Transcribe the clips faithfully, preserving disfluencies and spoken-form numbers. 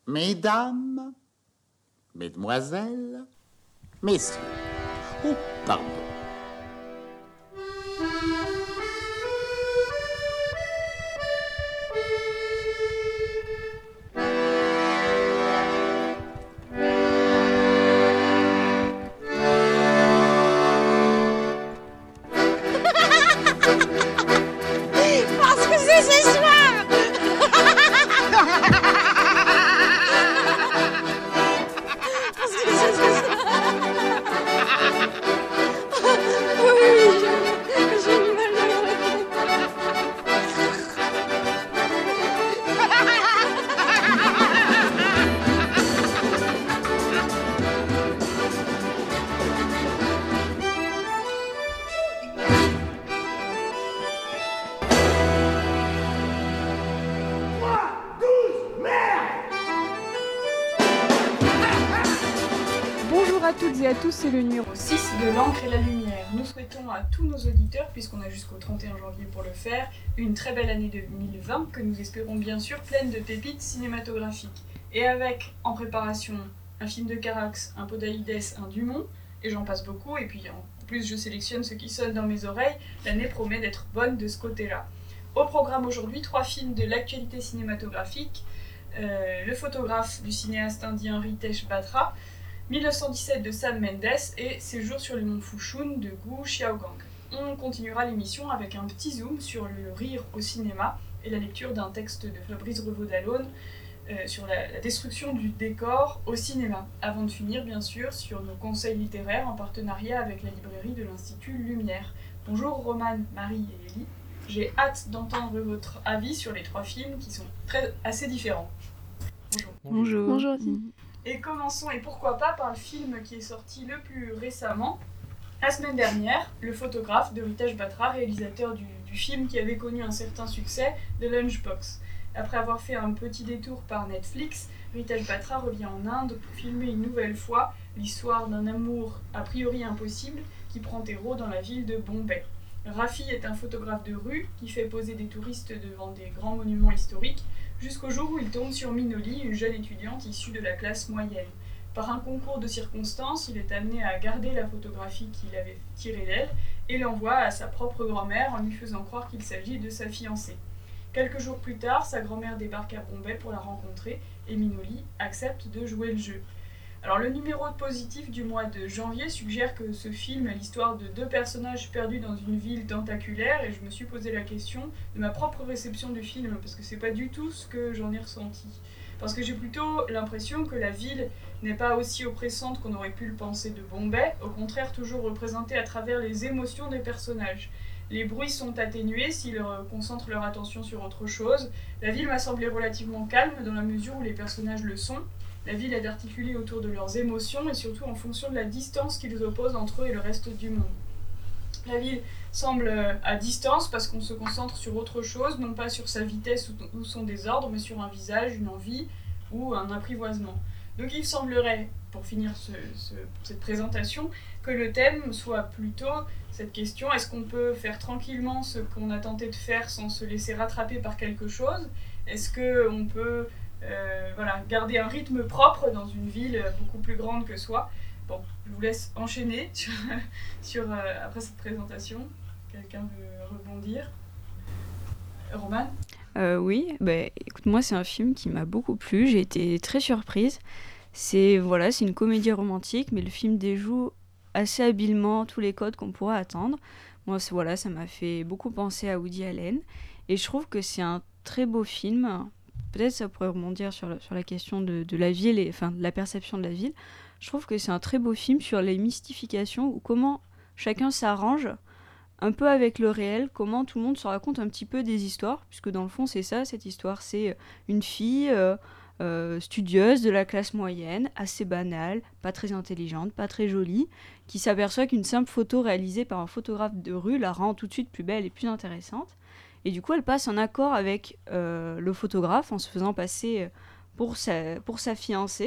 Mesdames, mesdemoiselles, messieurs. Oh, pardon. Parce que c'est ce soir. Parce que c'est ce soir. Oui, oui, je- j'ai eu mal à l'oreille. Bonjour à toutes et à tous, c'est le numéro six de l'encre et la lumière. Nous souhaitons à tous nos auditeurs, puisqu'on a jusqu'au trente et un janvier pour le faire, une très belle année deux mille vingt que nous espérons bien sûr pleine de pépites cinématographiques. Et avec, en préparation, un film de Carax, un Podalides, un Dumont, et j'en passe beaucoup, et puis en plus je sélectionne ce qui sonne dans mes oreilles, l'année promet d'être bonne de ce côté-là. Au programme aujourd'hui, trois films de l'actualité cinématographique, euh, Le photographe du cinéaste indien Ritesh Batra, mille neuf cent dix-sept de Sam Mendes et Séjour sur le mont Fushun de Gu Xiaogang. On continuera l'émission avec un petit zoom sur le rire au cinéma et la lecture d'un texte de Fabrice Revaud-Dallon euh, sur la, la destruction du décor au cinéma, avant de finir bien sûr sur nos conseils littéraires en partenariat avec la librairie de l'Institut Lumière. Bonjour Romane, Marie et Élie. J'ai hâte d'entendre votre avis sur les trois films qui sont très, assez différents. Bonjour. Bonjour. Bonjour. Et commençons, et pourquoi pas, par le film qui est sorti le plus récemment, la semaine dernière, Le photographe de Ritesh Batra, réalisateur du, du film qui avait connu un certain succès, The Lunchbox. Après avoir fait un petit détour par Netflix, Ritesh Batra revient en Inde pour filmer une nouvelle fois l'histoire d'un amour a priori impossible qui prend terreau dans la ville de Bombay. Rafi est un photographe de rue qui fait poser des touristes devant des grands monuments historiques, jusqu'au jour où il tombe sur Minoli, une jeune étudiante issue de la classe moyenne. Par un concours de circonstances, il est amené à garder la photographie qu'il avait tirée d'elle et l'envoie à sa propre grand-mère en lui faisant croire qu'il s'agit de sa fiancée. Quelques jours plus tard, sa grand-mère débarque à Bombay pour la rencontrer et Minoli accepte de jouer le jeu. Alors le numéro positif du mois de janvier suggère que ce film est l'histoire de deux personnages perdus dans une ville tentaculaire et je me suis posé la question de ma propre réception du film parce que c'est pas du tout ce que j'en ai ressenti. Parce que j'ai plutôt l'impression que la ville n'est pas aussi oppressante qu'on aurait pu le penser de Bombay, au contraire toujours représentée à travers les émotions des personnages. Les bruits sont atténués s'ils concentrent leur attention sur autre chose. La ville m'a semblé relativement calme dans la mesure où les personnages le sont. La ville est articulée autour de leurs émotions et surtout en fonction de la distance qu'ils opposent entre eux et le reste du monde. La ville semble à distance parce qu'on se concentre sur autre chose, non pas sur sa vitesse ou son désordre, mais sur un visage, une envie ou un apprivoisement. Donc il semblerait, pour finir ce, ce, cette présentation, que le thème soit plutôt cette question, est-ce qu'on peut faire tranquillement ce qu'on a tenté de faire sans se laisser rattraper par quelque chose ? Est-ce qu'on peut euh, voilà, garder un rythme propre dans une ville beaucoup plus grande que soi ? Bon, je vous laisse enchaîner sur, sur, euh, après cette présentation. Quelqu'un veut rebondir ? Romane ? Euh, oui, bah, écoute, moi c'est un film qui m'a beaucoup plu, j'ai été très surprise. C'est voilà, c'est une comédie romantique, mais le film déjoue assez habilement tous les codes qu'on pourrait attendre. Moi, c'est, voilà, ça m'a fait beaucoup penser à Woody Allen, et je trouve que c'est un très beau film. Peut-être ça pourrait rebondir sur la, sur la question de, de la ville, et, enfin de la perception de la ville. Je trouve que c'est un très beau film sur les mystifications, ou comment chacun s'arrange un peu avec le réel, comment tout le monde se raconte un petit peu des histoires, puisque dans le fond c'est ça, cette histoire, c'est une fille euh, euh, studieuse de la classe moyenne, assez banale, pas très intelligente, pas très jolie, qui s'aperçoit qu'une simple photo réalisée par un photographe de rue la rend tout de suite plus belle et plus intéressante. Et du coup elle passe en accord avec euh, le photographe en se faisant passer pour sa, pour sa fiancée,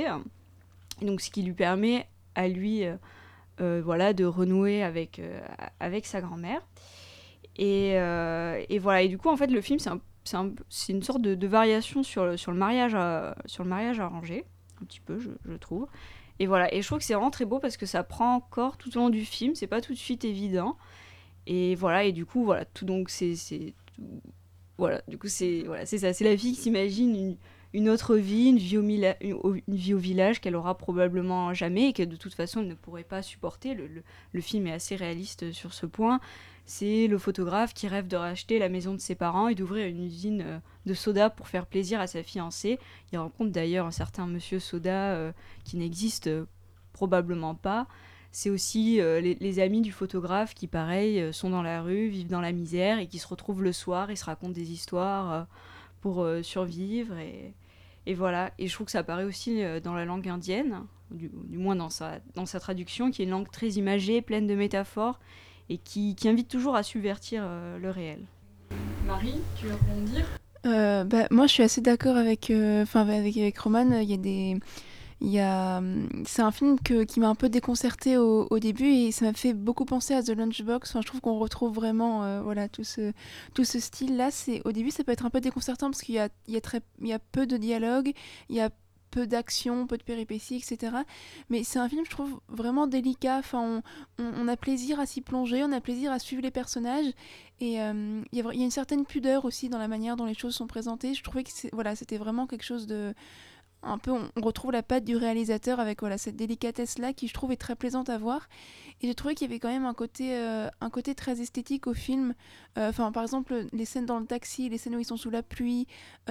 et donc ce qui lui permet à lui... Euh, Euh, voilà, de renouer avec, euh, avec sa grand-mère. Et, euh, et voilà, et du coup, en fait, le film, c'est un, c'est, un, c'est une sorte de, de variation sur le, sur, le mariage à, sur le mariage arrangé, un petit peu, je, je trouve. Et voilà, et je trouve que c'est vraiment très beau parce que ça prend encore tout au long du film, c'est pas tout de suite évident. Et voilà, et du coup, voilà, tout donc c'est, c'est tout- voilà, du coup c'est voilà, c'est ça, c'est la fille qui s'imagine une, une autre vie, une vie au, mila- une, au- une vie au village qu'elle aura probablement jamais et que de toute façon elle ne pourrait pas supporter. Le, le, le film est assez réaliste sur ce point. C'est le photographe qui rêve de racheter la maison de ses parents et d'ouvrir une usine euh, de soda pour faire plaisir à sa fiancée. Il rencontre d'ailleurs un certain monsieur Soda euh, qui n'existe euh, probablement pas. C'est aussi euh, les, les amis du photographe qui, pareil, euh, sont dans la rue, vivent dans la misère et qui se retrouvent le soir et se racontent des histoires euh, pour euh, survivre. Et, et voilà. Et je trouve que ça apparaît aussi euh, dans la langue indienne, du, du moins dans sa, dans sa traduction, qui est une langue très imagée, pleine de métaphores et qui, qui invite toujours à subvertir euh, le réel. Marie, tu veux rebondir? Euh, bah, moi, je suis assez d'accord avec, euh, enfin, avec, avec Roman. Il y a des, il y a, hum, c'est un film que, qui m'a un peu déconcertée au, au début et ça m'a fait beaucoup penser à The Lunchbox. Enfin, je trouve qu'on retrouve vraiment, euh, voilà, tout ce, tout ce style-là. C'est, au début, ça peut être un peu déconcertant parce qu'il y a, il y a très, il y a peu de dialogue, il y a peu d'action, peu de péripéties, et cetera. Mais c'est un film, je trouve, vraiment délicat. Enfin, on, on, on a plaisir à s'y plonger, on a plaisir à suivre les personnages. Et euh, il y a, vra- il y a une certaine pudeur aussi dans la manière dont les choses sont présentées. Je trouvais que c'est, voilà, c'était vraiment quelque chose de... Un peu, on, on retrouve la patte du réalisateur avec voilà, cette délicatesse-là qui, je trouve, est très plaisante à voir. Et j'ai trouvé qu'il y avait quand même un côté, euh, un côté très esthétique au film. Euh, Enfin, par exemple, les scènes dans le taxi, les scènes où ils sont sous la pluie,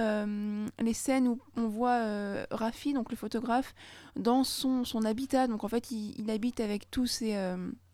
euh, les scènes où on voit euh, Rafi, donc le photographe, dans son, son habitat. Donc en fait, il, il habite avec tous ses... euh,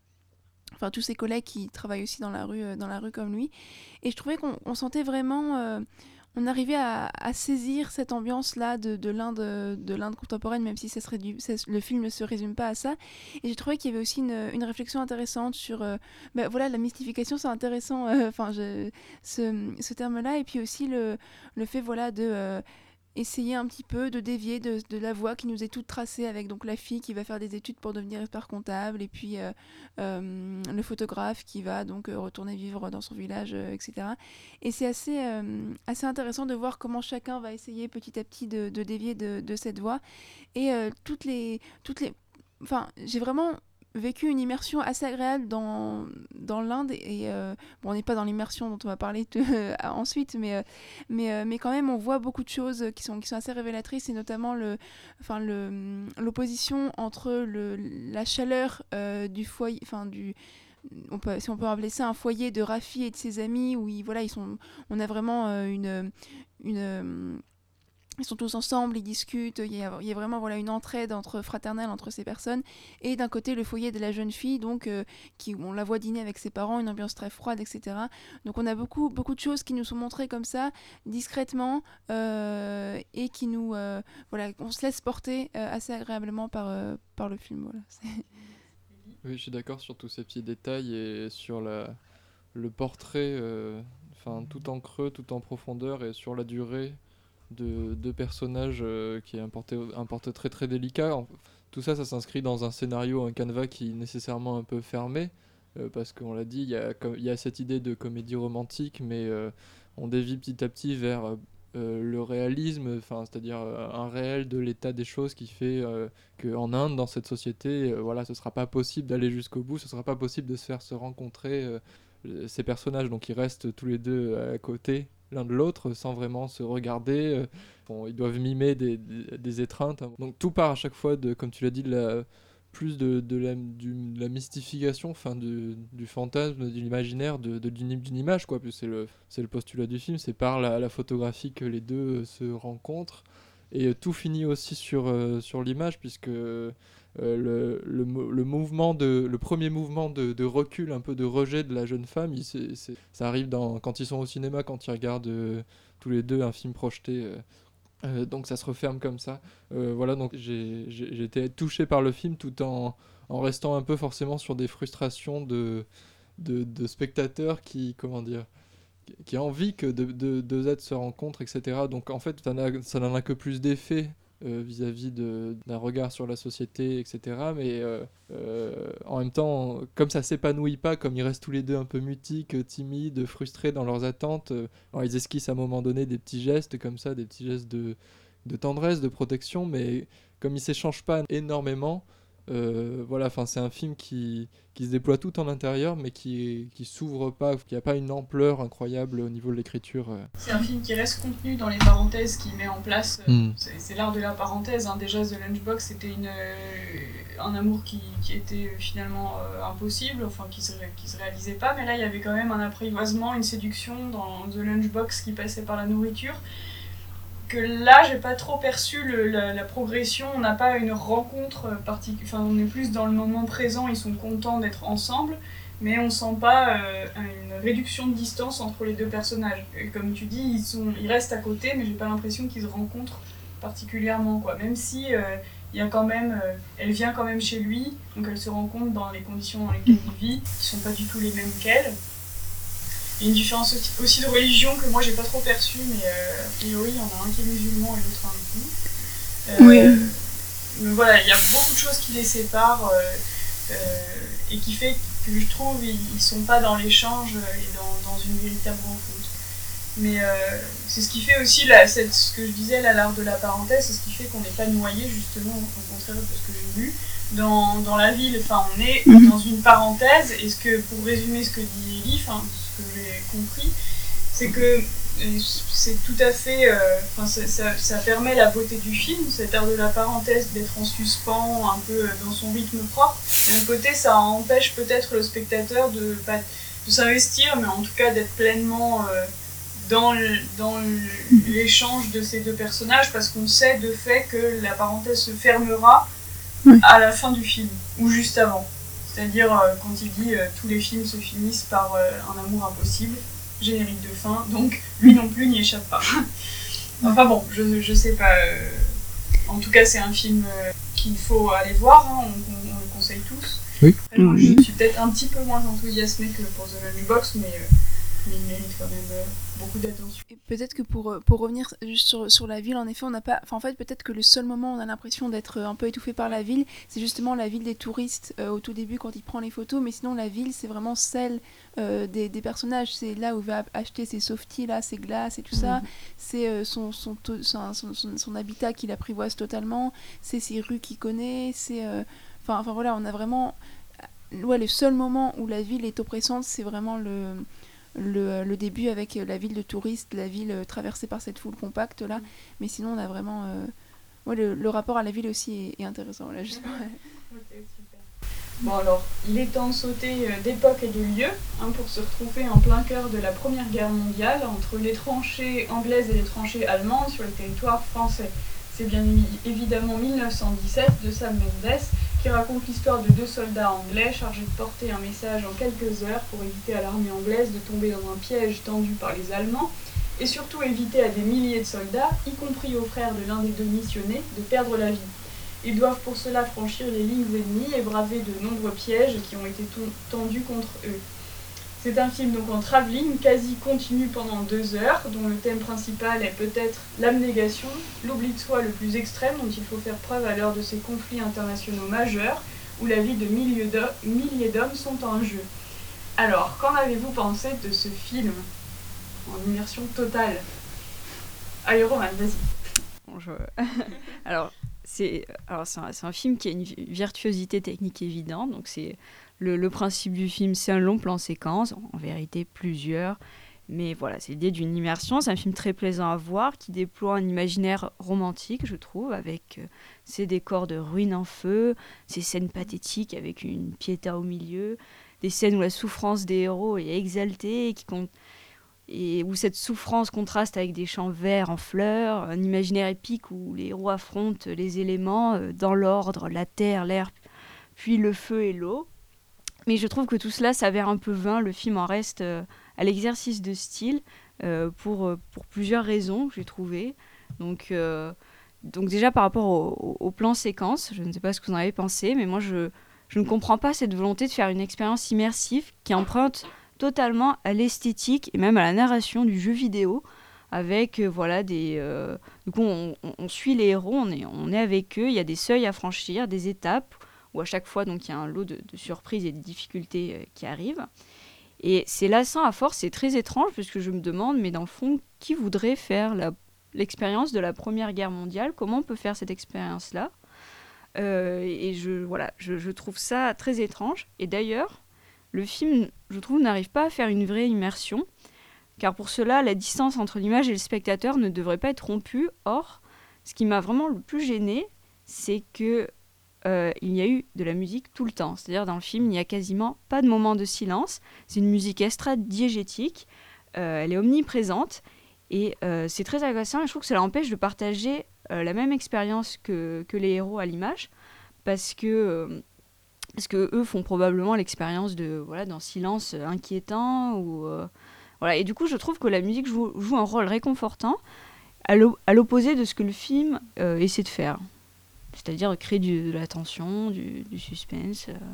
enfin tous ses collègues qui travaillent aussi dans la rue, euh, dans la rue comme lui. Et je trouvais qu'on on sentait vraiment, euh, on arrivait à, à saisir cette ambiance-là de, de l'Inde, de l'Inde contemporaine, même si ça se réduit- ça se- le film ne se résume pas à ça. Et j'ai trouvé qu'il y avait aussi une, une réflexion intéressante sur, euh, ben voilà, la mystification, c'est intéressant, euh, enfin je- ce, ce terme-là, et puis aussi le, le fait, voilà, de euh, essayer un petit peu de dévier de, de la voie qui nous est toute tracée avec donc la fille qui va faire des études pour devenir expert comptable et puis euh, euh, le photographe qui va donc euh, retourner vivre dans son village, euh, et cetera. Et c'est assez, euh, assez intéressant de voir comment chacun va essayer petit à petit de, de dévier de, de cette voie. Et euh, toutes les... Toutes les enfin, j'ai vraiment vécu une immersion assez agréable dans, dans l'Inde et euh, bon, on n'est pas dans l'immersion dont on va parler t- ensuite mais, euh, mais, euh, mais quand même on voit beaucoup de choses qui sont, qui sont assez révélatrices et notamment le, enfin, le, l'opposition entre le, la chaleur euh, du foyer, enfin du on peut, si on peut appeler ça un foyer de Rafi et de ses amis où ils, voilà, ils sont, on a vraiment euh, une, une euh, ils sont tous ensemble, ils discutent, il y a, il y a vraiment voilà, une entraide entre, fraternelle entre ces personnes. Et d'un côté, le foyer de la jeune fille, donc, euh, qui, on la voit dîner avec ses parents, une ambiance très froide, et cetera. Donc on a beaucoup, beaucoup de choses qui nous sont montrées comme ça, discrètement, euh, et qui nous... euh, voilà, on se laisse porter euh, assez agréablement par, euh, par le film. Voilà. C'est- Oui, je suis d'accord sur tous ces petits détails et sur la, le portrait, euh, enfin tout en creux, tout en profondeur et sur la durée de deux personnages euh, qui est un portrait, un portrait très très délicat. En- Tout ça, ça s'inscrit dans un scénario, un canevas qui est nécessairement un peu fermé, euh, parce qu'on l'a dit, il y a, com- il y a cette idée de comédie romantique, mais euh, on dévie petit à petit vers euh, euh, le réalisme, enfin, c'est-à-dire euh, un réel de l'état des choses qui fait euh, qu'en Inde, dans cette société, euh, voilà, ce sera pas possible d'aller jusqu'au bout, ce sera pas possible de se faire se rencontrer euh, euh, ces personnages, donc ils restent tous les deux à côté l'un de l'autre sans vraiment se regarder. euh, bon, ils doivent mimer des, des, des étreintes. Donc tout part à chaque fois de, comme tu l'as dit, de la, plus de, de, la, du, de la mystification, enfin du, du fantasme, de l'imaginaire, de, de, d'une, d'une image, quoi. Puis c'est le, c'est le postulat du film, c'est par la, la photographie que les deux euh, se rencontrent. Et euh, tout finit aussi sur, euh, sur l'image, puisque euh, le, le, mo- le mouvement de, le premier mouvement de, de recul, un peu de rejet de la jeune femme, il, c'est, c'est- ça arrive dans, quand ils sont au cinéma, quand ils regardent euh, tous les deux un film projeté. euh, euh, donc ça se referme comme ça. Euh, voilà, donc j'ai, j'ai, j'ai été touché par le film tout en, en restant un peu forcément sur des frustrations de, de, de spectateurs qui, comment dire, qui qui a envie que de, de- deux êtres se rencontrent, et cetera. Donc en fait, ça n'a- ça n'en a que plus d'effet euh, vis-à-vis de, d'un regard sur la société, et cetera. Mais euh, euh, en même temps, comme ça s'épanouit pas, comme ils restent tous les deux un peu mutiques, timides, frustrés dans leurs attentes, euh, alors ils esquissent à un moment donné des petits gestes comme ça, des petits gestes de, de tendresse, de protection, mais comme ils s'échangent pas énormément, euh, voilà, enfin c'est un film qui, qui se déploie tout en intérieur, mais qui, qui s'ouvre pas, qui a pas une ampleur incroyable au niveau de l'écriture. euh. C'est un film qui reste contenu dans les parenthèses qu'il met en place. Mm. C'est, c'est l'art de la parenthèse. Hein. Déjà, The Lunchbox, c'était une, euh, un amour qui, qui était finalement euh, impossible, enfin qui se, qui se réalisait pas. Mais là, il y avait quand même un apprivoisement, une séduction dans The Lunchbox qui passait par la nourriture. Que là, j'ai pas trop perçu le, la, la progression. On n'a pas une rencontre particulière. Enfin, on est plus dans le moment présent. Ils sont contents d'être ensemble. Mais on sent pas euh, une réduction de distance entre les deux personnages. Et comme tu dis, ils, sont, ils restent à côté, mais j'ai pas l'impression qu'ils se rencontrent particulièrement, quoi. Même si euh, il y a quand même, euh, elle vient quand même chez lui, donc elle se rend compte dans les conditions dans lesquelles il vit, qui sont pas du tout les mêmes qu'elle. Il y a une différence aussi- aussi de religion que moi j'ai pas trop perçue, mais euh, a priori il y en a un qui est musulman et l'autre un coup. Euh, Oui. Mais voilà, il y a beaucoup de choses qui les séparent euh, euh, et qui fait que je trouve ils, ils sont pas dans l'échange et dans, dans une véritable rencontre. Mais euh, c'est ce qui fait aussi, là, cette, ce que je disais, là, l'art de la parenthèse, c'est ce qui fait qu'on n'est pas noyé, justement, au contraire de ce que j'ai lu. Dans, dans la ville, enfin, on est Mhm. dans une parenthèse, et ce que, pour résumer ce que dit Ellie, enfin, ce que j'ai compris, c'est que euh, c'est tout à fait, enfin, ça, ça, ça permet la beauté du film, cet art de la parenthèse, d'être en suspens, un peu euh, dans son rythme propre. D'un côté, ça empêche peut-être le spectateur de, pas, de s'investir, mais en tout cas d'être pleinement euh, dans, le, dans le- l'échange de ces deux personnages, parce qu'on sait de fait que la parenthèse se fermera Oui. à la fin du film, ou juste avant. C'est-à-dire euh, quand il dit euh, tous les films se finissent par euh, un amour impossible, générique de fin, donc lui non plus n'y échappe pas. Enfin bon, je, je sais pas. euh, En tout cas, c'est un film euh, qu'il faut aller voir, hein, on, on- on le conseille tous. Oui. Après, moi, Oui. je suis peut-être un petit peu moins enthousiasmée que pour The Lunchbox, mais, euh, mais il mérite quand même euh, beaucoup d'attention. Et peut-être que pour, euh, pour revenir juste sur, sur la ville, en effet, on n'a pas. Enfin, en fait, peut-être que le seul moment où on a l'impression d'être un peu étouffé par la ville, c'est justement la ville des touristes euh, au tout début quand il prend les photos. Mais sinon, la ville, c'est vraiment celle euh, des, des personnages. C'est là où il va acheter ses softies, là, ses glaces et tout ça. C'est euh, son, son, to- son, son, son- son habitat qu'il apprivoise totalement. C'est ses rues qu'il connaît. C'est. euh, Enfin, enfin voilà, on a vraiment. Ouais, le seul moment où la ville est oppressante, c'est vraiment le le, le début avec euh, la ville de touristes, la ville euh, traversée par cette foule compacte là. Mais sinon, on a vraiment. euh, Ouais, le, le rapport à la ville aussi est, est intéressant. Là, justement. Bon alors, il est temps de sauter euh, d'époque et de lieu hein, pour se retrouver en plein cœur de la Première Guerre mondiale entre les tranchées anglaises et les tranchées allemandes sur le territoire français. C'est bien évi- évidemment mille neuf cent dix-sept de Sam Mendes qui raconte l'histoire de deux soldats anglais chargés de porter un message en quelques heures pour éviter à l'armée anglaise de tomber dans un piège tendu par les Allemands et surtout éviter à des milliers de soldats, y compris aux frères de l'un des deux missionnés, de perdre la vie. Ils doivent pour cela franchir les lignes ennemies et braver de nombreux pièges qui ont été ton- tendus contre eux. C'est un film donc en travelling quasi continu pendant deux heures, dont le thème principal est peut-être l'abnégation, l'oubli de soi le plus extrême dont il faut faire preuve à l'heure de ces conflits internationaux majeurs, où la vie de milliers d'ho- milliers d'hommes sont en jeu. Alors, qu'en avez-vous pensé de ce film en immersion totale? Allez Roman, vas-y. Bon, je- alors, c'est alors c'est un, c'est un film qui a une vi- virtuosité technique évidente. Donc, c'est le, le principe du film, c'est un long plan séquence, en, en vérité plusieurs. Mais voilà, c'est l'idée d'une immersion. C'est un film très plaisant à voir qui déploie un imaginaire romantique, je trouve, avec euh, ses décors de ruines en feu, ses scènes pathétiques avec une piéta au milieu, des scènes où la souffrance des héros est exaltée et qui compte et où cette souffrance contraste avec des champs verts en fleurs, un imaginaire épique où les héros affrontent les éléments euh, dans l'ordre, la terre, l'air, puis le feu et l'eau. Mais je trouve que tout cela s'avère un peu vain, le film en reste euh, à l'exercice de style euh, pour, euh, pour plusieurs raisons, j'ai trouvé. Donc, euh, donc déjà par rapport au, au, au plan séquence, je ne sais pas ce que vous en avez pensé, mais moi je, je ne comprends pas cette volonté de faire une expérience immersive qui emprunte totalement à l'esthétique et même à la narration du jeu vidéo, avec euh, voilà des euh, du coup on, on- on suit les héros, on est on est avec eux, il y a des seuils à franchir, des étapes où à chaque fois donc il y a un lot de, de surprises et de difficultés euh, qui arrivent. Et c'est lassant à force, c'est très étrange parce que je me demande, mais dans le fond, qui voudrait faire la- l'expérience de la Première Guerre mondiale? Comment on peut faire cette expérience-là? Euh, Et je, voilà, je, je trouve ça très étrange. Et d'ailleurs, le film, je trouve, n'arrive pas à faire une vraie immersion, car pour cela, la distance entre l'image et le spectateur ne devrait pas être rompue. Or, ce qui m'a vraiment le plus gêné, c'est que euh, il y a eu de la musique tout le temps. C'est-à-dire dans le film, il n'y a quasiment pas de moment de silence. C'est une musique extra-diégétique. Euh, elle est omniprésente. Et euh, c'est très agaçant. Et je trouve que cela empêche de partager euh, la même expérience que, que les héros à l'image. Parce que, euh, parce que eux font probablement l'expérience de, voilà, d'un silence euh, inquiétant. Ou, euh, voilà. Et du coup, je trouve que la musique joue, joue un rôle réconfortant à l'o- à l'opposé de ce que le film euh, essaie de faire. C'est-à-dire créer du- de la tension, du, du suspense. euh.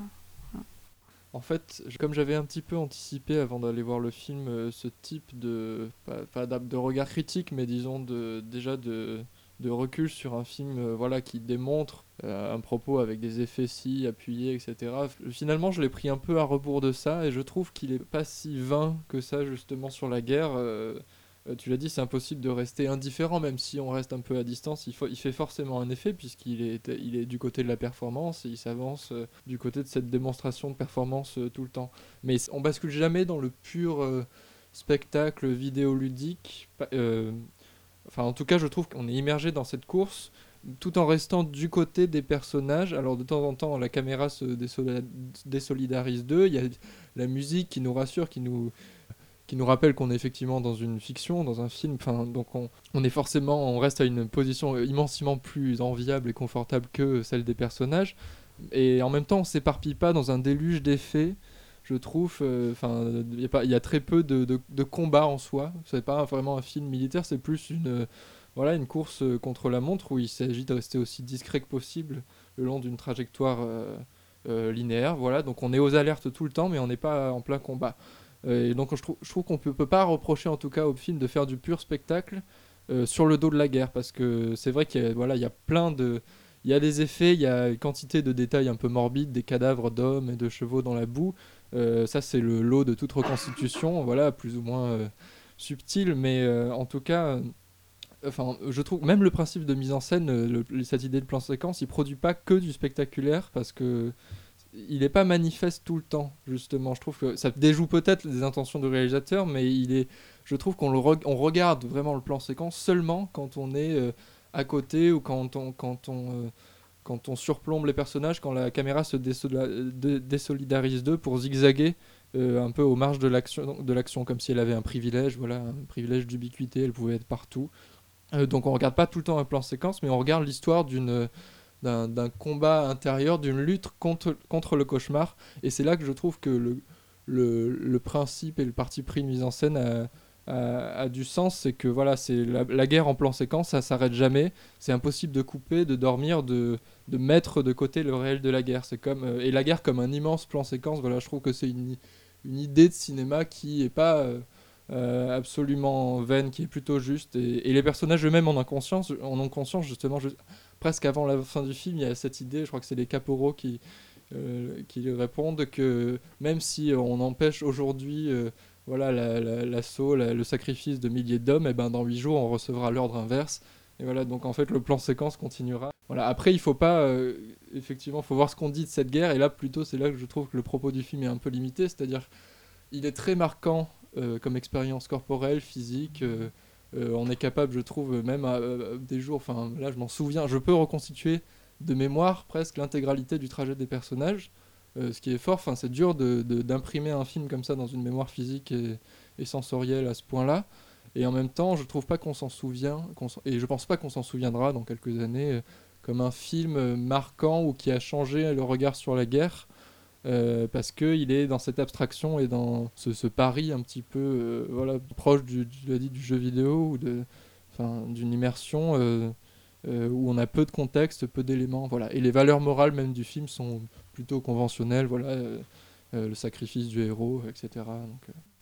En fait, je- comme j'avais un petit peu anticipé avant d'aller voir le film, euh, ce type de, pas, pas d'ap- de regard critique, mais disons de, déjà de, de recul sur un film euh, voilà, qui démontre euh, un propos avec des effets si appuyés, et cetera. F- Finalement, je l'ai pris un peu à rebours de ça, et je trouve qu'il est pas si vain que ça, justement, sur la guerre. Euh, euh, tu l'as dit, c'est impossible de rester indifférent, même si on reste un peu à distance. Il, faut, il fait forcément un effet, puisqu'il est, il est du côté de la performance, et il s'avance euh, du côté de cette démonstration de performance euh, tout le temps. Mais c- on bascule jamais dans le pur euh, spectacle vidéoludique. Pa- euh, Enfin, en tout cas, je trouve qu'on est immergé dans cette course tout en restant du côté des personnages. Alors, de temps en temps, la caméra se désola- désolidarise d'eux. Il y a la musique qui nous rassure, qui nous, qui nous rappelle qu'on est effectivement dans une fiction, dans un film. Enfin, donc, on, on est forcément, on reste à une position immensément plus enviable et confortable que celle des personnages. Et en même temps, on s'éparpille pas dans un déluge d'effets. Je trouve, euh, enfin, il y a pas- il y a très peu de, de, de combats en soi. C'est pas vraiment un film militaire, c'est plus une, euh, voilà, une course euh, contre la montre où il s'agit de rester aussi discret que possible le long d'une trajectoire euh, euh, linéaire. Voilà, donc on est aux alertes tout le temps, mais on n'est pas en plein combat. Euh, et donc je trouve, je trouve qu'on peut, peut pas reprocher en tout cas au film de faire du pur spectacle euh, sur le dos de la guerre, parce que c'est vrai qu'il y a, voilà, il y a plein de, il y a des effets, il y a une quantité de détails un peu morbides, des cadavres d'hommes et de chevaux dans la boue. Euh, ça, c'est le lot de toute reconstitution, voilà, plus ou moins euh, subtil, mais euh, en tout cas, euh, enfin, je trouve même le principe de mise en scène, euh, le- cette idée de plan séquence, il produit pas que du spectaculaire, parce que il est pas manifeste tout le temps, justement. Je trouve que ça déjoue peut-être les intentions du réalisateur, mais il est, je trouve qu'on le re- on regarde vraiment le plan séquence seulement quand on est euh, à côté ou quand on, quand on, euh, quand on surplombe les personnages, quand la caméra se désola- dé- désolidarise d'eux pour zigzaguer euh, un peu aux marges de l'action, de l'action, comme si elle avait un privilège, voilà, un privilège d'ubiquité, elle pouvait être partout. Euh, donc on regarde pas tout le temps un plan séquence, mais on regarde l'histoire d'une d'un, d'un combat intérieur, d'une lutte contre, contre le cauchemar. Et c'est là que je trouve que le, le, le principe et le parti pris de mise en scène a, a, a du sens. C'est que voilà, c'est la, la guerre en plan séquence, ça s'arrête jamais. C'est impossible de couper, de dormir, de, de mettre de côté le réel de la guerre. C'est comme, euh, et la guerre comme un immense plan séquence, voilà, je trouve que c'est une, une idée de cinéma qui est pas... euh, euh, absolument vaine, qui est plutôt juste, et, et les personnages eux-mêmes en ont conscience, en ont conscience justement, je- presque avant la fin du film, il y a cette idée, je crois que c'est les caporaux qui, euh, qui lui répondent que même si on empêche aujourd'hui euh, voilà, la- la- l'assaut, la- le sacrifice de milliers d'hommes, et ben dans huit jours on recevra l'ordre inverse. Et voilà, donc en fait le plan séquence continuera. Voilà, après il faut pas, euh, effectivement, faut voir ce qu'on dit de cette guerre, et là plutôt c'est là que je trouve que le propos du film est un peu limité, c'est-à-dire il est très marquant euh, comme expérience corporelle, physique. Euh, euh, on est capable, je trouve, même à, à des jours, enfin là je m'en souviens, je peux reconstituer de mémoire presque l'intégralité du trajet des personnages, euh, ce qui est fort. Enfin, c'est dur de, de- d'imprimer un film comme ça dans une mémoire physique et, et sensorielle à ce point-là. Et en même temps, je trouve pas qu'on s'en souvient, qu'on s'en- et je pense pas qu'on s'en souviendra dans quelques années euh, comme un film euh, marquant ou qui a changé le regard sur la guerre. Euh, parce qu'il est dans cette abstraction et dans ce, ce pari un petit peu euh, voilà, proche du, tu l'as dit, du jeu vidéo ou de, enfin, d'une immersion euh, euh, où on a peu de contexte, peu d'éléments. Voilà. Et les valeurs morales même du film sont plutôt conventionnelles, voilà, euh, euh, le sacrifice du héros, et cetera. Donc, euh,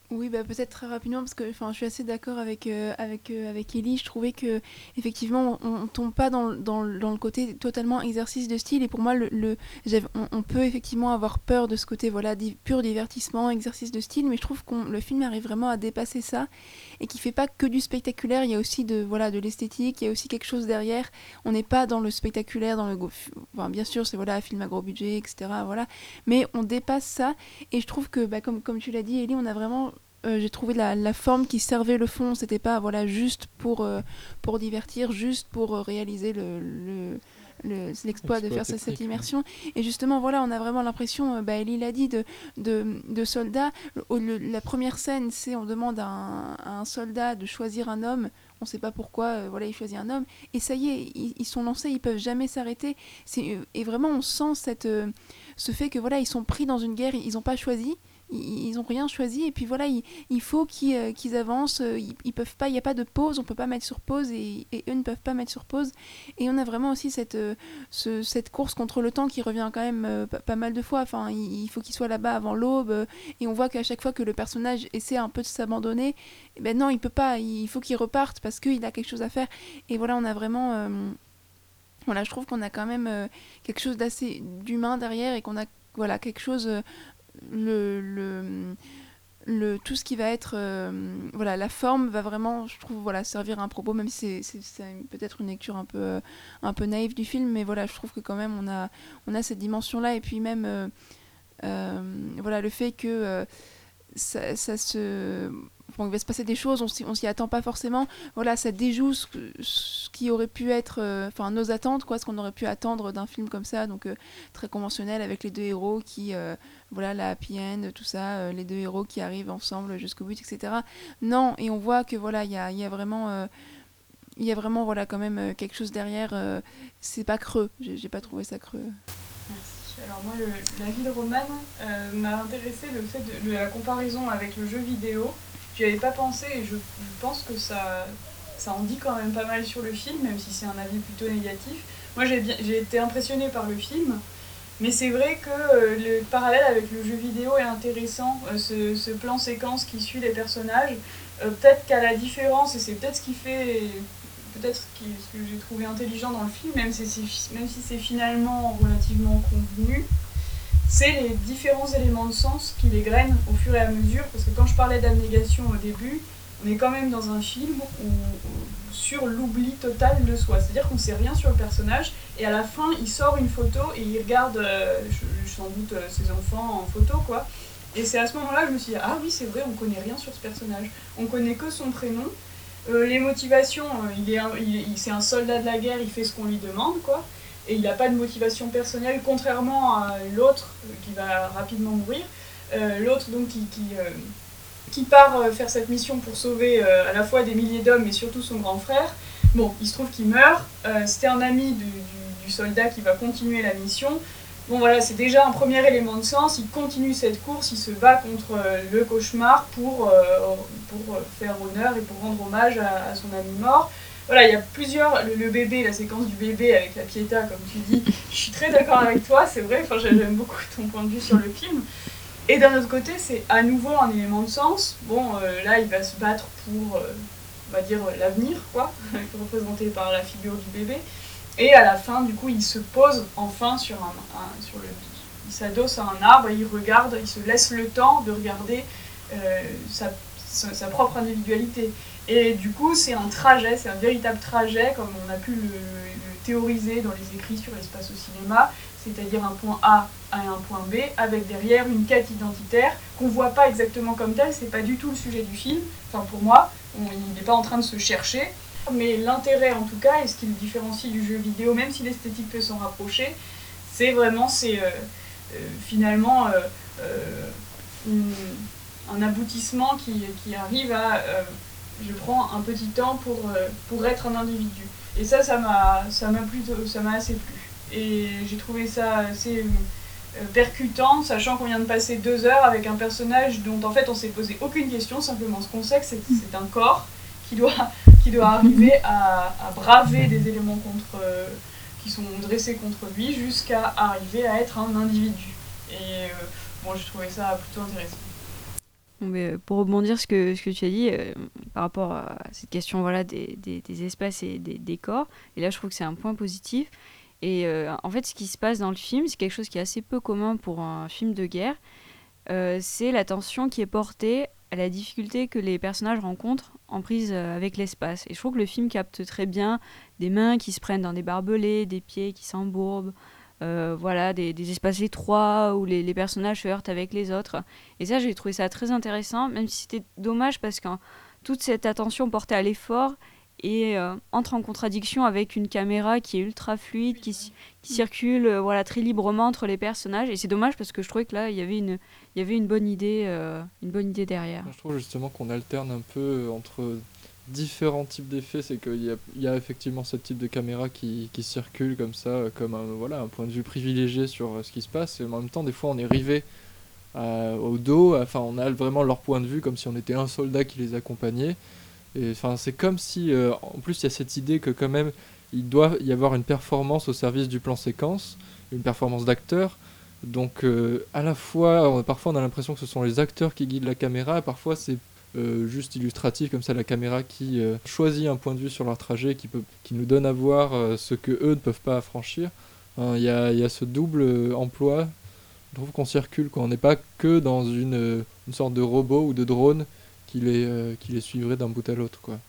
Oui, bah, peut-être très rapidement parce que enfin, je suis assez d'accord avec, euh, avec, euh, avec Ellie. Je trouvais que effectivement on, on tombe pas dans, le- dans, le- dans le côté totalement exercice de style et pour moi le, le- j'avais- on, on peut effectivement avoir peur de ce côté voilà di- pur divertissement, exercice de style, mais je trouve que le film arrive vraiment à dépasser ça et qui fait pas que du spectaculaire. Il y a aussi de voilà de l'esthétique, il y a aussi quelque chose derrière. On n'est pas dans le spectaculaire, dans le go- enfin, bien sûr c'est voilà un film à gros budget, et cetera. Voilà, mais on dépasse ça et je trouve que bah, comme comme tu l'as dit, Ellie, on a vraiment euh, j'ai trouvé la, la forme qui servait le fond, c'était pas voilà juste pour, euh, pour divertir, juste pour euh, réaliser le, le, le- l'exploit de Exploit faire ce- cette technique, ouais. immersion. Et justement, voilà, on a vraiment l'impression, euh, bah, Ellie l'a dit, de, de, de soldats. Au- le- la première scène, c'est on demande à un, à un soldat de choisir un homme. On ne sait pas pourquoi, euh, voilà, il choisit un homme. Et ça y est, ils, ils sont lancés, ils peuvent jamais s'arrêter. C'est, euh, et vraiment, on sent cette, euh, ce fait que voilà, ils sont pris dans une guerre, ils n'ont pas choisi. Ils n'ont rien choisi et puis voilà il, il faut qu'ils, euh, qu'ils avancent, euh, ils, ils peuvent pas, il n'y a pas de pause, on peut pas mettre sur pause et, et eux ne peuvent pas mettre sur pause et on a vraiment aussi cette, euh, ce- cette course contre le temps qui revient quand même euh, pas, pas mal de fois, enfin il, il faut qu'il soit là-bas avant l'aube euh, et on voit qu'à chaque fois que le personnage essaie un peu de s'abandonner, eh ben non il peut pas, il faut qu'il reparte parce qu'il a quelque chose à faire et voilà on a vraiment... euh, voilà, je trouve qu'on a quand même euh, quelque chose d'assez d'humain derrière et qu'on a voilà quelque chose euh, le, le, le, tout ce qui va être euh, voilà la forme va vraiment je trouve voilà servir à un propos même si c'est, c'est, c'est peut-être une lecture un peu euh, un peu naïve du film mais voilà je trouve que quand même on a on a cette dimension là et puis même euh, euh, voilà le fait que euh, ça, ça se bon, il va se passer des choses, on s'y, on s'y attend pas forcément. Voilà, ça déjoue ce, que- ce qui aurait pu être, euh, enfin nos attentes, quoi, ce qu'on aurait pu attendre d'un film comme ça, donc euh, très conventionnel avec les deux héros qui, euh, voilà, la happy end, tout ça, euh, les deux héros qui arrivent ensemble jusqu'au but, et cetera. Non, et on voit que voilà, il y a, il y a vraiment, euh, il y a vraiment voilà quand même euh, quelque chose derrière. Euh, c'est pas creux, j'ai, j'ai pas trouvé ça creux. Merci. Alors moi, le, la vie de Roman euh, m'a intéressé le fait de, de la comparaison avec le jeu vidéo. J'y avais pas pensé et je, je pense que ça, ça en dit quand même pas mal sur le film, même si c'est un avis plutôt négatif. Moi, j'ai, bien, j'ai été impressionnée par le film, mais c'est vrai que euh, le parallèle avec le jeu vidéo est intéressant. Euh, ce, ce plan séquence qui suit les personnages, euh, peut-être qu'à la différence, et c'est peut-être ce qui fait peut-être ce, qui, ce que j'ai trouvé intelligent dans le film, même si c'est, même si c'est finalement relativement convenu, c'est les différents éléments de sens qui les grainent au fur et à mesure. Parce que quand je parlais d'abnégation au début, on est quand même dans un film où, où, sur l'oubli total de soi. C'est-à-dire qu'on ne sait rien sur le personnage, et à la fin, il sort une photo et il regarde, euh, je, sans doute, euh, ses enfants en photo, quoi. Et c'est à ce moment-là que je me suis dit, ah oui, c'est vrai, on ne connaît rien sur ce personnage. On ne connaît que son prénom. Euh, les motivations, euh, il est un, il, il, c'est un soldat de la guerre, il fait ce qu'on lui demande, quoi. Et il n'a pas de motivation personnelle, contrairement à l'autre euh, qui va rapidement mourir. Euh, l'autre, donc, qui, qui, euh, qui part euh, faire cette mission pour sauver euh, à la fois des milliers d'hommes, mais surtout son grand frère. Bon, il se trouve qu'il meurt. Euh, c'était un ami du, du, du soldat qui va continuer la mission. Bon voilà, c'est déjà un premier élément de sens, il continue cette course, il se bat contre euh, le cauchemar pour, euh, pour faire honneur et pour rendre hommage à, à son ami mort. Voilà, il y a plusieurs, le, le bébé, la séquence du bébé avec la Pietà, comme tu dis, je suis très d'accord avec toi, c'est vrai, enfin, j'aime beaucoup ton point de vue sur le film. Et d'un autre côté, c'est à nouveau un élément de sens. Bon, euh, là, il va se battre pour, euh, on va dire, l'avenir, quoi, représenté par la figure du bébé. Et à la fin, du coup, il se pose enfin sur, un, un, sur le... Il s'adosse à un arbre et il regarde, il se laisse le temps de regarder euh, sa, sa, sa propre individualité. Et du coup, c'est un trajet, c'est un véritable trajet, comme on a pu le, le théoriser dans les écrits sur l'espace au cinéma, c'est-à-dire un point A à un point B, avec derrière une quête identitaire qu'on voit pas exactement comme telle, c'est pas du tout le sujet du film. Enfin, pour moi, on, il n'est pas en train de se chercher. Mais l'intérêt en tout cas, et ce qui le différencie du jeu vidéo, même si l'esthétique peut s'en rapprocher, c'est vraiment c'est, euh, euh, finalement euh, euh, une, un aboutissement qui, qui arrive à euh, je prends un petit temps pour, euh, pour être un individu. Et ça, ça m'a, ça m'a plutôt, ça m'a assez plu. Et j'ai trouvé ça assez euh, percutant, sachant qu'on vient de passer deux heures avec un personnage dont en fait on s'est posé aucune question, simplement ce qu'on sait que c'est, c'est un corps qui doit, qui doit arriver à, à braver des éléments contre, euh, qui sont dressés contre lui jusqu'à arriver à être un individu. Et euh, bon, j'ai trouvé ça plutôt intéressant. Bon, mais euh, pour rebondir ce que, ce que tu as dit euh, par rapport à cette question voilà, des, des, des espaces et des décors, et là je trouve que c'est un point positif. Et euh, en fait, ce qui se passe dans le film, c'est quelque chose qui est assez peu commun pour un film de guerre. Euh, c'est l'attention qui est portée à la difficulté que les personnages rencontrent en prise euh, avec l'espace. Et je trouve que le film capte très bien des mains qui se prennent dans des barbelés, des pieds qui s'embourbent, euh, voilà, des, des espaces étroits où les, les personnages se heurtent avec les autres. Et ça, j'ai trouvé ça très intéressant, même si c'était dommage parce que toute cette attention portée à l'effort et euh, entre en contradiction avec une caméra qui est ultra fluide, qui, qui circule euh, voilà, très librement entre les personnages. Et c'est dommage parce que je trouvais que là, il y avait une, il y avait une bonne idée, euh, une bonne idée derrière. Je trouve justement qu'on alterne un peu entre différents types d'effets. C'est qu'il y a, il y a effectivement ce type de caméra qui, qui circule comme ça, comme un, voilà, un point de vue privilégié sur ce qui se passe. Et en même temps, des fois, on est rivé à, au dos. Enfin, on a vraiment leur point de vue comme si on était un soldat qui les accompagnait. Et enfin, c'est comme si, euh, en plus, il y a cette idée que quand même, il doit y avoir une performance au service du plan séquence, une performance d'acteur. Donc, euh, à la fois, on, parfois, on a l'impression que ce sont les acteurs qui guident la caméra, parfois, c'est euh, juste illustratif, comme ça, la caméra qui euh, choisit un point de vue sur leur trajet, qui, peut, qui nous donne à voir euh, ce que eux ne peuvent pas franchir. Il y a, y a ce double euh, emploi. Je trouve qu'on circule, quoi. On n'est pas que dans une, euh, une sorte de robot ou de drone qui les, euh, qui les suivrait d'un bout à l'autre, quoi.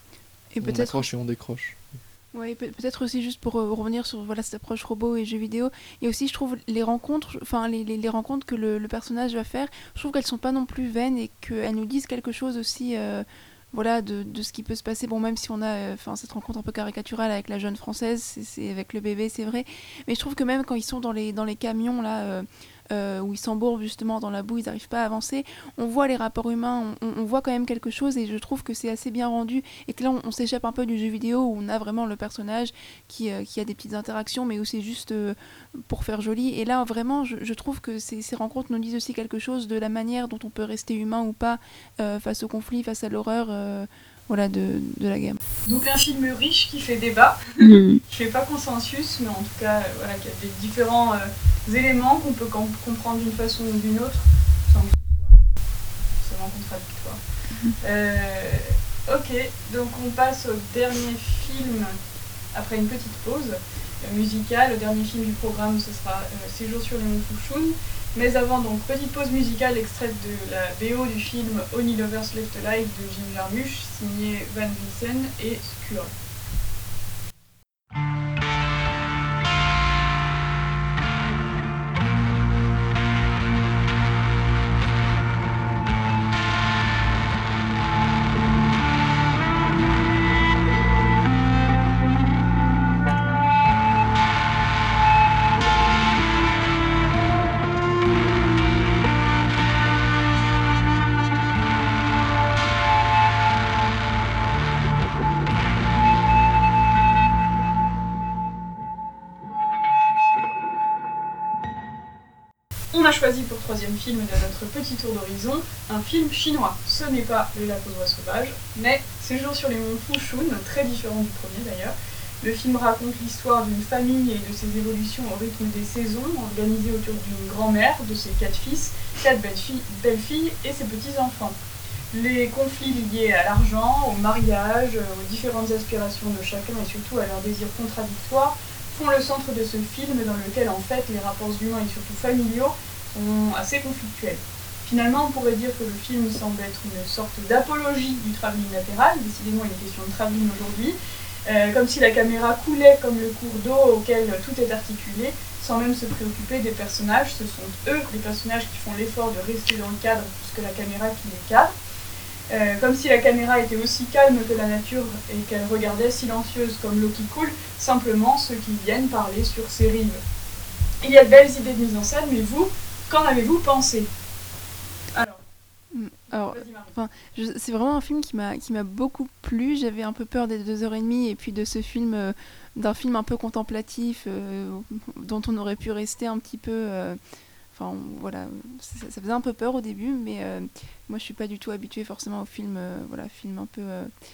Et on peut-être accroche et on décroche. Oui, peut- peut-être aussi juste pour euh, revenir sur voilà, cette approche robot et jeux vidéo. Et aussi, je trouve les rencontres, enfin les, les, les rencontres que le, le personnage va faire, je trouve qu'elles sont pas non plus vaines et qu'elles nous disent quelque chose aussi, euh, voilà, de, de ce qui peut se passer. Bon, même si on a, enfin, cette rencontre un peu caricaturale avec la jeune française, c'est, c'est avec le bébé, c'est vrai. Mais je trouve que même quand ils sont dans les dans les camions là. euh, euh, où ils s'embourbent justement dans la boue, ils n'arrivent pas à avancer. On voit les rapports humains, on, on voit quand même quelque chose et je trouve que c'est assez bien rendu et que là on, on s'échappe un peu du jeu vidéo où on a vraiment le personnage qui, euh, qui a des petites interactions mais où c'est juste euh, pour faire joli. Et là vraiment je, je trouve que ces, ces rencontres nous disent aussi quelque chose de la manière dont on peut rester humain ou pas euh, face au conflit, face à l'horreur euh, voilà, de, de la guerre. Donc un film riche qui fait débat, Mmh. qui fait pas consensus, mais en tout cas, euh, voilà, qui a des différents euh, éléments qu'on peut com- comprendre d'une façon ou d'une autre, sans que ce soit forcément contradictoire. Euh, ok, donc on passe au dernier film après une petite pause euh, musicale. Le dernier film du programme, ce sera euh, Séjour sur les monts Fushun. Mais avant, donc, petite pause musicale extraite de la B O du film Only Lovers Left Alive de Jim Jarmusch, signé Van Vissen et Skura. On a choisi pour troisième film de notre petit tour d'horizon un film chinois. Ce n'est pas Le Lac aux oies sauvages, mais Séjour sur les monts Fushun, très différent du premier d'ailleurs. Le film raconte l'histoire d'une famille et de ses évolutions au rythme des saisons, organisée autour d'une grand-mère, de ses quatre fils, quatre belles-filles, belles-filles et ses petits-enfants. Les conflits liés à l'argent, au mariage, aux différentes aspirations de chacun et surtout à leurs désirs contradictoires font le centre de ce film dans lequel en fait les rapports humains et surtout familiaux sont assez conflictuels. Finalement, on pourrait dire que le film semble être une sorte d'apologie du travelling latéral, décidément il est question de travelling aujourd'hui, euh, comme si la caméra coulait comme le cours d'eau auquel tout est articulé, sans même se préoccuper des personnages. Ce sont eux, les personnages, qui font l'effort de rester dans le cadre, puisque la caméra qui les cadre. Euh, comme si la caméra était aussi calme que la nature et qu'elle regardait silencieuse comme l'eau qui coule, simplement ceux qui viennent parler sur ces rives. Il y a de belles idées de mise en scène, mais vous, qu'en avez-vous pensé? Alors, Alors, vas-y Marie. enfin, je- c'est vraiment un film qui m'a qui m'a beaucoup plu. J'avais un peu peur des deux heures et demie et puis de ce film, euh, d'un film un peu contemplatif euh, dont on aurait pu rester un petit peu. euh, Enfin, on- voilà, ça, ça faisait un peu peur au début, mais euh, moi je suis pas du tout habituée forcément aux films, euh, voilà, films un peu euh,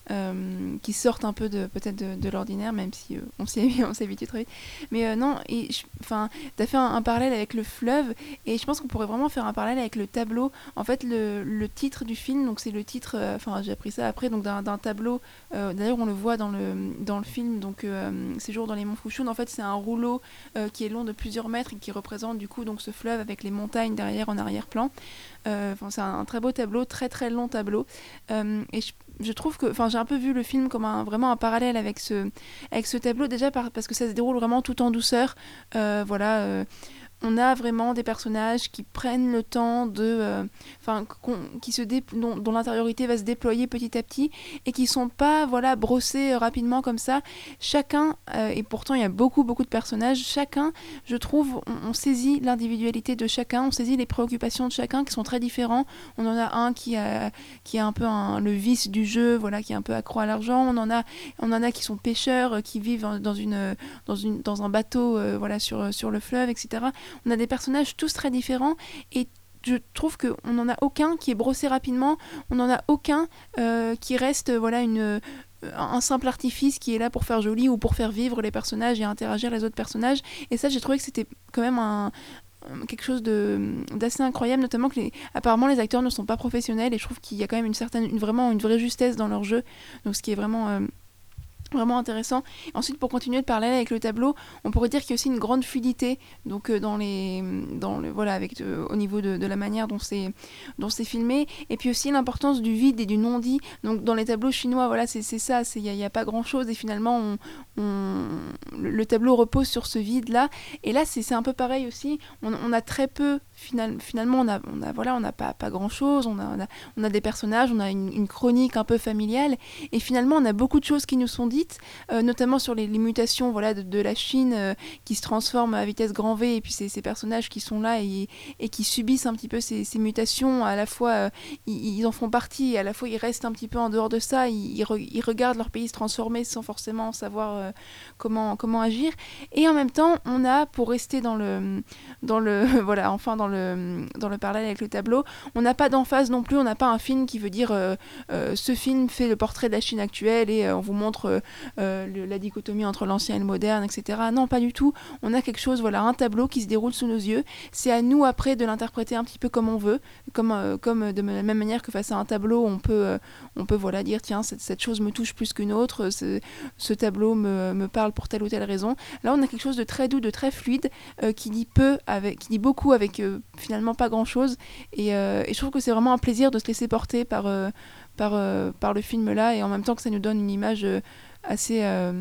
euh, qui sortent un peu de, peut-être de, de l'ordinaire, même si euh, on s'y on s'y habitue très vite. Mais euh, non, et enfin, tu as fait un, un parallèle avec le fleuve, et je pense qu'on pourrait vraiment faire un parallèle avec le tableau. En fait, le, le titre du film, donc c'est le titre, enfin euh, j'ai appris ça après, donc d'un, d'un tableau, euh, d'ailleurs on le voit dans le, dans le film, donc euh, Séjour dans les monts Fushun, en fait c'est un rouleau euh, qui est long de plusieurs mètres et qui représente du coup donc ce fleuve avec les montagnes derrière en arrière-plan. Euh, c'est un, un très beau tableau, très très long tableau, euh, et je, je trouve que, enfin j'ai un peu vu le film comme un, vraiment un parallèle avec ce, avec ce tableau, déjà par, parce que ça se déroule vraiment tout en douceur, euh, voilà, euh, on a vraiment des personnages qui prennent le temps de, enfin, euh, qui se dé- dont, dont l'intériorité va se déployer petit à petit et qui sont pas, voilà, brossés euh, rapidement comme ça. Chacun, euh, et pourtant il y a beaucoup beaucoup de personnages, chacun, je trouve, on, on saisit l'individualité de chacun, on saisit les préoccupations de chacun qui sont très différents. On en a un qui a, qui a un peu un, le vice du jeu, voilà, qui est un peu accro à l'argent. On en a, on en a qui sont pêcheurs, euh, qui vivent dans une, dans une, dans un bateau, euh, voilà, sur sur le fleuve, et cetera. On a des personnages tous très différents et je trouve qu'on n'en a aucun qui est brossé rapidement, on n'en a aucun euh, qui reste voilà, une, un simple artifice qui est là pour faire joli ou pour faire vivre les personnages et interagir les autres personnages. Et ça, j'ai trouvé que c'était quand même un, quelque chose de, d'assez incroyable, notamment que les, apparemment les acteurs ne sont pas professionnels et je trouve qu'il y a quand même une certaine, une, vraiment une vraie justesse dans leur jeu, donc ce qui est vraiment... Euh, vraiment intéressant. Ensuite, pour continuer de parler avec le tableau, on pourrait dire qu'il y a aussi une grande fluidité, donc euh, dans les, dans le, voilà, avec euh, au niveau de, de la manière dont c'est, dont c'est filmé, et puis aussi l'importance du vide et du non-dit. Donc dans les tableaux chinois, voilà, c'est, c'est ça, il n'y a, a pas grand-chose, et finalement, on, on, le, le tableau repose sur ce vide-là. Et là, c'est, c'est un peu pareil aussi. On, on a très peu, final, finalement, on a, on a, voilà, on n'a pas, pas grand-chose. On a, on a, on a des personnages, on a une, une chronique un peu familiale, et finalement, on a beaucoup de choses qui nous sont dites. Euh, notamment sur les, les mutations voilà, de, de la Chine euh, qui se transforment à vitesse grand V et puis ces, ces personnages qui sont là et, et qui subissent un petit peu ces, ces mutations, à la fois euh, ils, ils en font partie et à la fois ils restent un petit peu en dehors de ça, ils, ils, re, ils regardent leur pays se transformer sans forcément savoir euh, comment, comment agir, et en même temps on a, pour rester dans le, dans le voilà, enfin dans le, dans le parallèle avec le tableau, on n'a pas d'emphase non plus, on n'a pas un film qui veut dire euh, euh, ce film fait le portrait de la Chine actuelle et euh, on vous montre euh, Euh, le, la dichotomie entre l'ancien et le moderne, et cetera. Non, pas du tout. On a quelque chose, voilà, un tableau qui se déroule sous nos yeux. C'est à nous après de l'interpréter un petit peu comme on veut, comme, euh, comme de la même manière que face à un tableau, on peut, euh, on peut voilà, dire tiens, cette, cette chose me touche plus qu'une autre, ce, ce tableau me, me parle pour telle ou telle raison. Là, on a quelque chose de très doux, de très fluide, euh, qui dit peu, avec, qui dit beaucoup avec euh, finalement pas grand-chose. Et, euh, et je trouve que c'est vraiment un plaisir de se laisser porter par, euh, par, euh, par le film là, et en même temps que ça nous donne une image euh, assez, euh,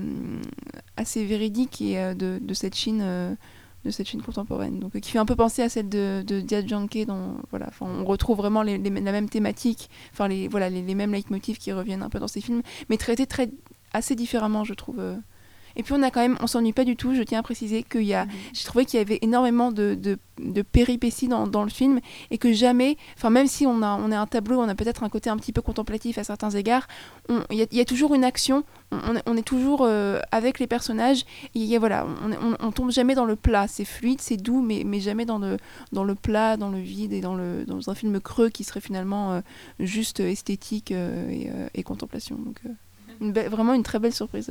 assez véridique et, euh, de, de cette Chine euh, de cette Chine contemporaine, donc euh, qui fait un peu penser à celle de, de Jia Zhangke, dont voilà, on retrouve vraiment les, les, la même thématique, enfin les, voilà, les, les mêmes leitmotifs qui reviennent un peu dans ces films, mais traités très, assez différemment, je trouve. euh. Et puis on a quand même, on s'ennuie pas du tout, je tiens à préciser qu'il y a, mmh. j'ai trouvé qu'il y avait énormément de, de, de péripéties dans, dans le film, et que jamais, enfin même si on a, on a un tableau, on a peut-être un côté un petit peu contemplatif à certains égards, il y, y a toujours une action, on, on est toujours euh, avec les personnages, et y a, voilà, on, on, on tombe jamais dans le plat, c'est fluide, c'est doux, mais, mais jamais dans le, dans le plat, dans le vide, et dans, le, dans un film creux qui serait finalement euh, juste esthétique euh, et, euh, et contemplation. Donc, euh, Une be- vraiment une très belle surprise.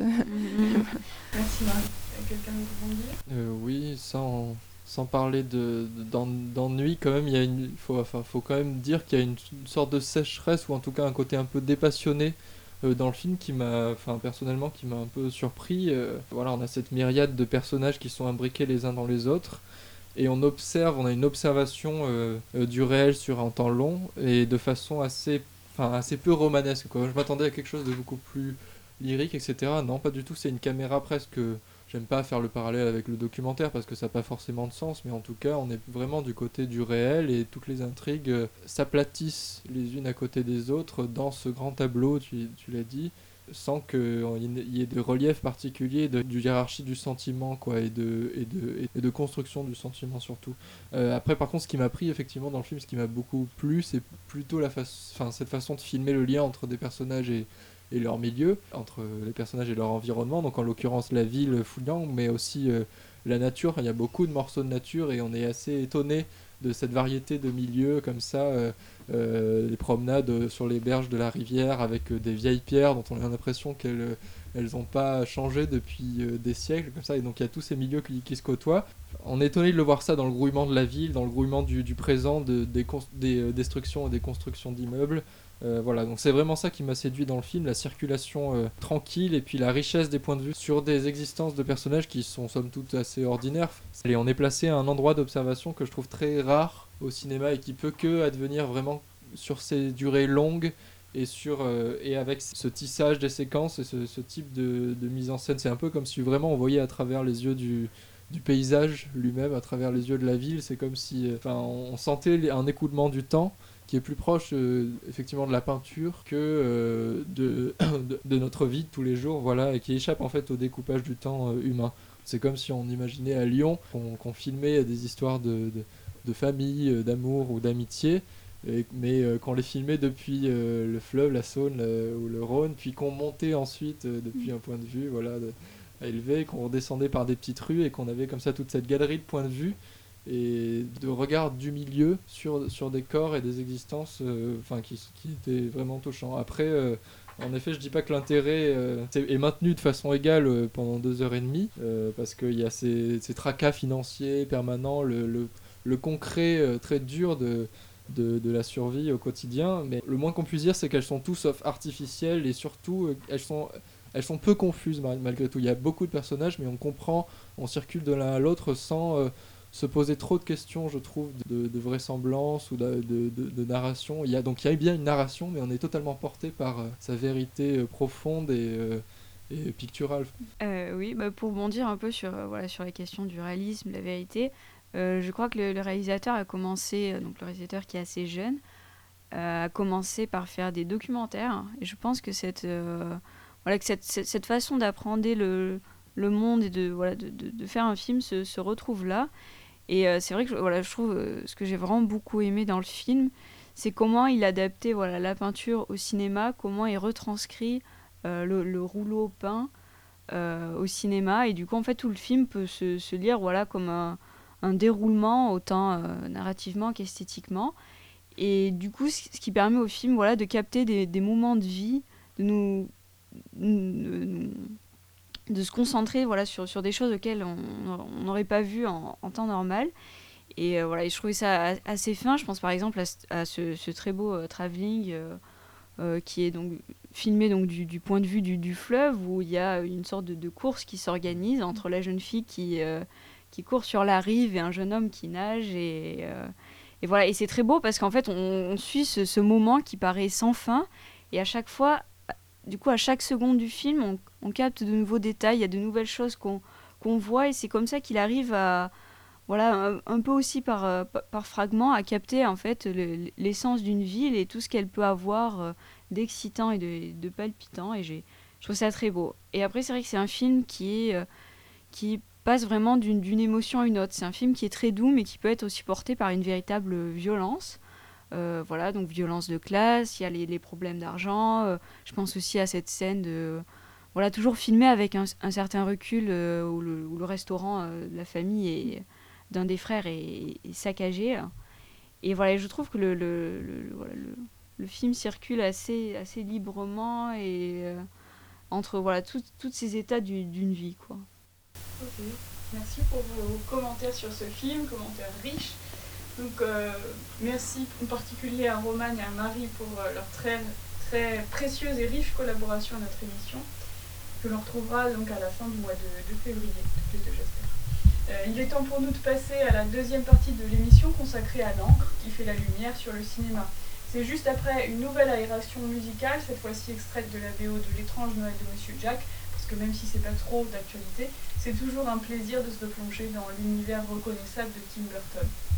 Merci Marie. Quelqu'un veut rebondir ? Euh, oui, sans, sans parler de, de- d'en- d'ennui, quand même, il y a une, faut, enfin, faut quand même dire qu'il y a une, une sorte de sécheresse, ou en tout cas un côté un peu dépassionné euh, dans le film qui m'a, enfin, personnellement, qui m'a un peu surpris. Euh, voilà, on a cette myriade de personnages qui sont imbriqués les uns dans les autres, et on observe, on a une observation euh, euh, du réel sur un temps long, et de façon assez, enfin, assez peu romanesque, quoi. Je m'attendais à quelque chose de beaucoup plus lyrique, et cetera. Non, pas du tout, c'est une caméra presque... J'aime pas faire le parallèle avec le documentaire parce que ça n'a pas forcément de sens, mais en tout cas, on est vraiment du côté du réel, et toutes les intrigues euh, s'aplatissent les unes à côté des autres dans ce grand tableau, tu, tu l'as dit, sans qu'il y ait de relief particulier, de, de hiérarchie du sentiment, quoi, et de, et de, et de construction du sentiment surtout. Euh, après, par contre, ce qui m'a pris effectivement dans le film, ce qui m'a beaucoup plu, c'est plutôt la fa- enfin, cette façon de filmer le lien entre des personnages et et leur milieu, entre les personnages et leur environnement, donc en l'occurrence la ville Fuyang, mais aussi euh, la nature. Il y a beaucoup de morceaux de nature et on est assez étonné de cette variété de milieux comme ça, euh, euh, les promenades sur les berges de la rivière avec euh, des vieilles pierres dont on a l'impression qu'elles elles n'ont pas changé depuis euh, des siècles, comme ça, et donc il y a tous ces milieux qui, qui se côtoient. On est étonné de le voir ça dans le grouillement de la ville, dans le grouillement du, du présent, de, des, cons- des euh, destructions et des constructions d'immeubles. Euh, voilà, donc c'est vraiment ça qui m'a séduit dans le film, la circulation euh, tranquille et puis la richesse des points de vue sur des existences de personnages qui sont somme toute assez ordinaires. Et on est placé à un endroit d'observation que je trouve très rare au cinéma et qui peut que advenir vraiment sur ces durées longues et, sur, euh, et avec ce tissage des séquences et ce, ce type de, de mise en scène. C'est un peu comme si vraiment on voyait à travers les yeux du, du paysage lui-même, à travers les yeux de la ville. C'est comme si enfin, on sentait un écoulement du temps qui est plus proche euh, effectivement de la peinture que euh, de, de, de notre vie de tous les jours, voilà, et qui échappe en fait au découpage du temps euh, humain. C'est comme si on imaginait à Lyon qu'on, qu'on filmait des histoires de, de, de famille, euh, d'amour ou d'amitié, et, mais euh, qu'on les filmait depuis euh, le fleuve, la Saône euh, ou le Rhône, puis qu'on montait ensuite euh, depuis un point de vue voilà, de, élevé, qu'on redescendait par des petites rues et qu'on avait comme ça toute cette galerie de points de vue et de regard du milieu sur, sur des corps et des existences euh, qui, qui étaient vraiment touchants. Après, euh, en effet, je dis pas que l'intérêt euh, est maintenu de façon égale euh, pendant deux heures et demie, euh, parce qu'il y a ces, ces tracas financiers permanents, le, le, le concret euh, très dur de, de, de la survie au quotidien, mais le moins qu'on puisse dire, c'est qu'elles sont tout sauf artificielles, et surtout, euh, elles sont... Elles sont peu confuses malgré tout. Il y a beaucoup de personnages, mais on comprend, on circule de l'un à l'autre sans... Euh, se poser trop de questions, je trouve, de, de vraisemblance ou de, de, de, de narration. Il y a, donc il y a bien une narration, mais on est totalement porté par euh, sa vérité euh, profonde et, euh, et picturale. Euh, oui, bah pour bondir un peu sur, euh, voilà, sur la question du réalisme, de la vérité, euh, je crois que le, le réalisateur a commencé, euh, donc le réalisateur qui est assez jeune, euh, a commencé par faire des documentaires. Et je pense que cette, euh, voilà, que cette, cette, cette façon d'apprendre le, le monde et de, voilà, de, de, de faire un film se, se retrouve là. Et euh, c'est vrai que voilà, je trouve euh, ce que j'ai vraiment beaucoup aimé dans le film, c'est comment il adaptait voilà, la peinture au cinéma, comment il retranscrit euh, le, le rouleau peint euh, au cinéma. Et du coup, en fait, tout le film peut se, se lire voilà, comme un, un déroulement, autant euh, narrativement qu'esthétiquement. Et du coup, ce qui permet au film voilà, de capter des, des moments de vie, de nous... De nous de se concentrer voilà, sur, sur des choses auxquelles on n'aurait pas vu en, en temps normal. Et, euh, voilà, et je trouvais ça assez fin. Je pense par exemple à, à ce, ce très beau euh, travelling euh, euh, qui est donc filmé donc, du, du point de vue du, du fleuve, où il y a une sorte de, de course qui s'organise entre la jeune fille qui, euh, qui court sur la rive et un jeune homme qui nage. Et, euh, et, voilà. Et c'est très beau parce qu'en fait, on, on suit ce, ce moment qui paraît sans fin. Et à chaque fois, du coup, à chaque seconde du film, on, on capte de nouveaux détails, il y a de nouvelles choses qu'on, qu'on voit, et c'est comme ça qu'il arrive à, voilà, un, un peu aussi par, euh, par fragments, à capter en fait le, l'essence d'une ville et tout ce qu'elle peut avoir euh, d'excitant et de, de palpitant, et j'ai, je trouve ça très beau. Et après, c'est vrai que c'est un film qui, est, euh, qui passe vraiment d'une, d'une émotion à une autre. C'est un film qui est très doux, mais qui peut être aussi porté par une véritable violence. Euh, voilà, donc violence de classe, il y a les, les problèmes d'argent. Euh, je pense aussi à cette scène de... Voilà, toujours filmé avec un, un certain recul euh, où, le, où le restaurant euh, de la famille et d'un des frères est, est saccagé. Et voilà, je trouve que le, le, le, voilà, le, le film circule assez, assez librement et euh, entre voilà, tous ces états du, d'une vie, quoi. Ok, merci pour vos commentaires sur ce film, commentaires riches. Donc euh, merci en particulier à Roman et à Marie pour euh, leur très, très précieuse et riche collaboration à notre émission, que l'on retrouvera donc à la fin du mois de, de février, toutes les deux j'espère. Euh, il est temps pour nous de passer à la deuxième partie de l'émission consacrée à l'encre qui fait la lumière sur le cinéma. C'est juste après une nouvelle aération musicale, cette fois-ci extraite de la V O de L'étrange Noël de Monsieur Jack, parce que même si c'est pas trop d'actualité, c'est toujours un plaisir de se replonger dans l'univers reconnaissable de Tim Burton.